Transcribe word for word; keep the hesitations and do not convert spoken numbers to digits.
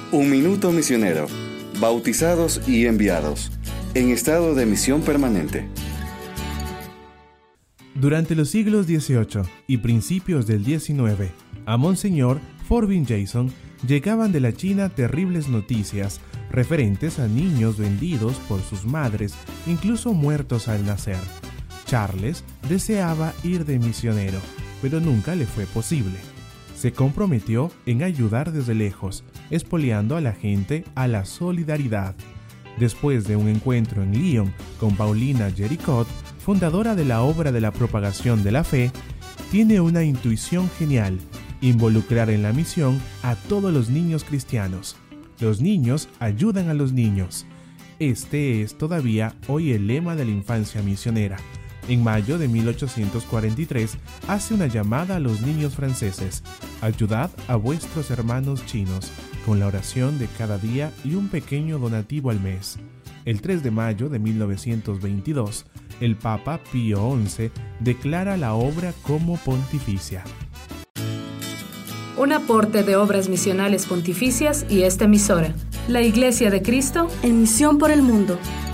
Un minuto misionero. Bautizados y enviados. En estado de misión permanente. Durante los siglos dieciocho y principios del diecinueve, a Monseñor Forbin Jason llegaban de la China terribles noticias referentes a niños vendidos por sus madres, incluso muertos al nacer. Charles deseaba ir de misionero, pero nunca le fue posible. Se comprometió en ayudar desde lejos, expoliando a la gente a la solidaridad. Después de un encuentro en Lyon con Paulina Jericot, fundadora de la obra de la propagación de la fe, tiene una intuición genial: involucrar en la misión a todos los niños cristianos. Los niños ayudan a los niños. Este es todavía hoy el lema de la infancia misionera. En mayo de mil ochocientos cuarenta y tres hace una llamada a los niños franceses: ayudad a vuestros hermanos chinos, con la oración de cada día y un pequeño donativo al mes. El tres de mayo de mil novecientos veintidós, el Papa Pío once declara la obra como pontificia. Un aporte de Obras Misionales Pontificias y esta emisora, la Iglesia de Cristo, en misión por el mundo.